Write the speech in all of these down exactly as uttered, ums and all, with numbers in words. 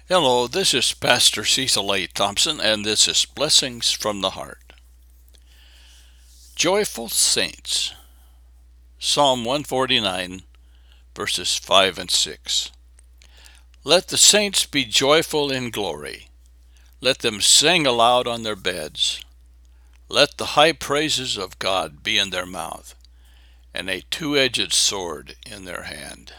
Hello, this is Pastor Cecil A. Thompson, and this is Blessings from the Heart. Joyful Saints, Psalm one forty-nine, verses five and six. Let the saints be joyful in glory. Let them sing aloud on their beds. Let the high praises of God be in their mouth, and a two-edged sword in their hand.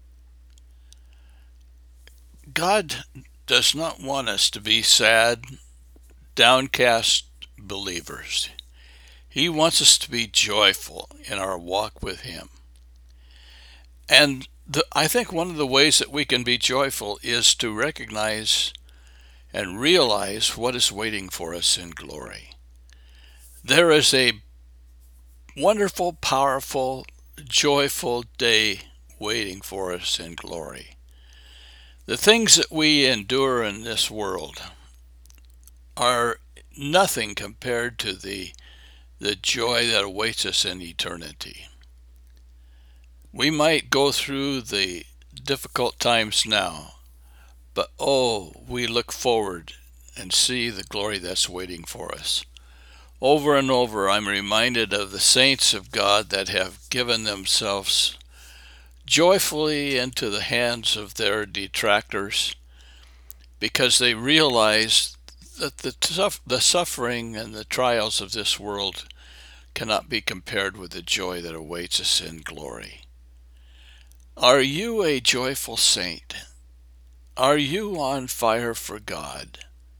God does not want us to be sad, downcast believers. He wants us to be joyful in our walk with Him. And the, I think one of the ways that we can be joyful is to recognize and realize what is waiting for us in glory. There is a wonderful, powerful, joyful day waiting for us in glory. The things that we endure in this world are nothing compared to the the joy that awaits us in eternity. We might go through the difficult times now, but oh, we look forward and see the glory that's waiting for us. Over and over, I'm reminded of the saints of God that have given themselves joyfully into the hands of their detractors because they realize that the, tough, the suffering and the trials of this world cannot be compared with the joy that awaits us in glory. Are you a joyful saint? Are you on fire for God?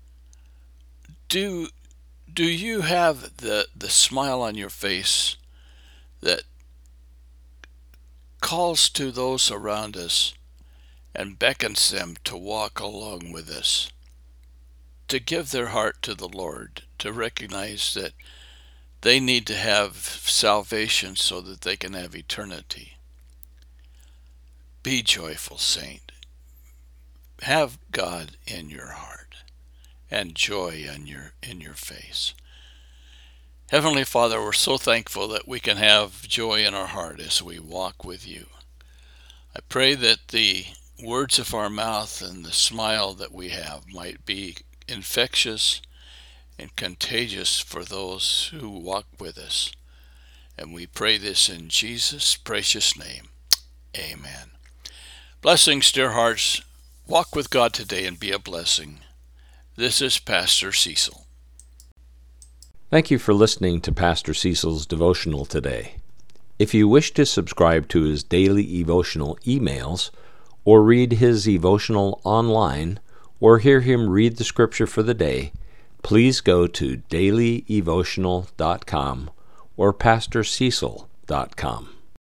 Do do you have the, the smile on your face that calls to those around us and beckons them to walk along with us, to give their heart to the Lord, to recognize that they need to have salvation so that they can have eternity? Be joyful, saint. Have God in your heart and joy in your in your face. Heavenly Father, we're so thankful that we can have joy in our heart as we walk with you. I pray that the words of our mouth and the smile that we have might be infectious and contagious for those who walk with us. And we pray this in Jesus' precious name. Amen. Blessings, dear hearts. Walk with God today and be a blessing. This is Pastor Cecil. Thank you for listening to Pastor Cecil's devotional today. If you wish to subscribe to his daily devotional emails, or read his devotional online, or hear him read the scripture for the day, please go to daily devotional dot com or pastor cecil dot com.